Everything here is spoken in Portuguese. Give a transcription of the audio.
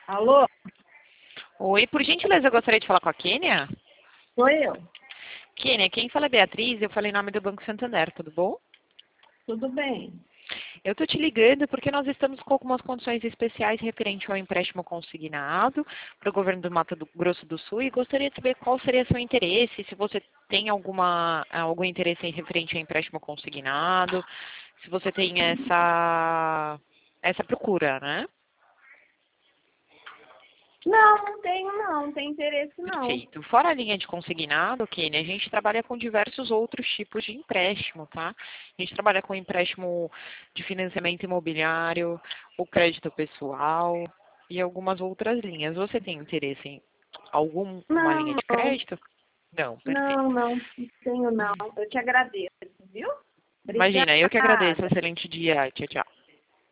Alô? Oi, por gentileza, eu gostaria de falar com a Kênia. Sou eu. Kênia, quem fala é Beatriz, eu falei em nome do Banco Santander, tudo bom? Tudo bem? Eu estou te ligando porque nós estamos com algumas condições especiais referente ao empréstimo consignado para o governo do Mato Grosso do Sul e gostaria de saber qual seria seu interesse, se você tem algum interesse em referente ao empréstimo consignado, se você tem essa procura, né? Não tenho não, não tem interesse não. Perfeito. Fora a linha de consignado, Kênia, a gente trabalha com diversos outros tipos de empréstimo, tá? A gente trabalha com empréstimo de financiamento imobiliário, o crédito pessoal e algumas outras linhas. Você tem interesse em alguma linha Não, de crédito? Não, não, perfeito. não tenho não. Eu te agradeço, viu? Imagina, eu que agradeço. Obrigada. Excelente dia. Tchau, tchau.